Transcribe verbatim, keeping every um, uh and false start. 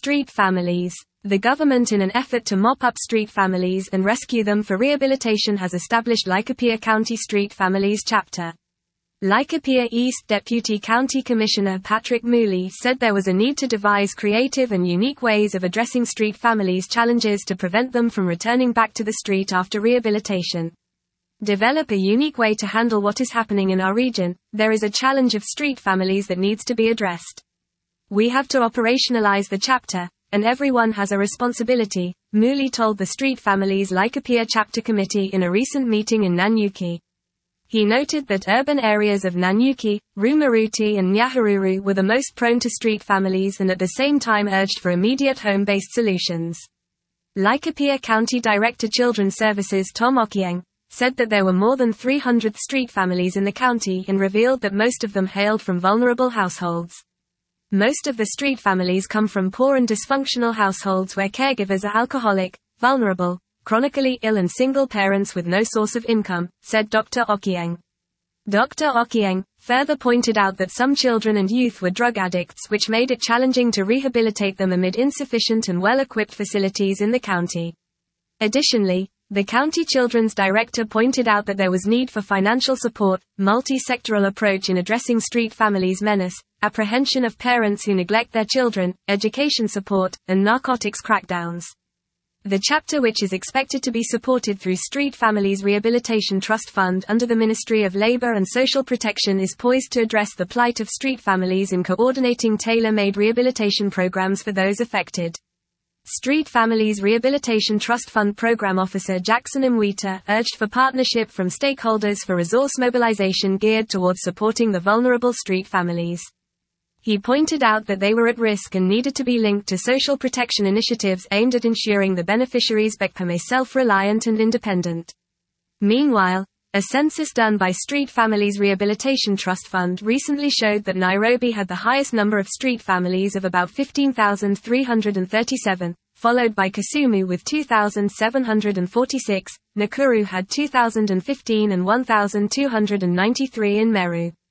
Street families. The government, in an effort to mop up street families and rescue them for rehabilitation, has established Laikipia County Street Families Chapter. Laikipia East Deputy County Commissioner Patrick Mooley said there was a need to devise creative and unique ways of addressing street families' challenges to prevent them from returning back to the street after rehabilitation. Develop a unique way to handle what is happening in our region. There is a challenge of street families that needs to be addressed. We have to operationalize the chapter, and everyone has a responsibility, Mooley told the Street Families Laikipia Chapter Committee in a recent meeting in Nanyuki. He noted that urban areas of Nanyuki, Rumaruti and Nyahururu were the most prone to street families, and at the same time urged for immediate home-based solutions. Laikipia County Director Children's Services Tom Okieng said that there were more than three hundred street families in the county and revealed that most of them hailed from vulnerable households. Most of the street families come from poor and dysfunctional households where caregivers are alcoholic, vulnerable, chronically ill and single parents with no source of income, said Doctor Okieng. Doctor Okieng further pointed out that some children and youth were drug addicts, which made it challenging to rehabilitate them amid insufficient and well-equipped facilities in the county. Additionally, the county children's director pointed out that there was need for financial support, multi-sectoral approach in addressing street families' menace, apprehension of parents who neglect their children, education support, and narcotics crackdowns. The chapter, which is expected to be supported through Street Families Rehabilitation Trust Fund under the Ministry of Labor and Social Protection, is poised to address the plight of street families in coordinating tailor-made rehabilitation programs for those affected. Street Families Rehabilitation Trust Fund Program Officer Jackson Mwita urged for partnership from stakeholders for resource mobilization geared towards supporting the vulnerable street families. He pointed out that they were at risk and needed to be linked to social protection initiatives aimed at ensuring the beneficiaries become self-reliant and independent. Meanwhile, a census done by Street Families Rehabilitation Trust Fund recently showed that Nairobi had the highest number of street families of about fifteen thousand three hundred thirty-seven, followed by Kisumu with two thousand seven hundred forty-six, Nakuru had two thousand fifteen and one thousand two hundred ninety-three in Meru.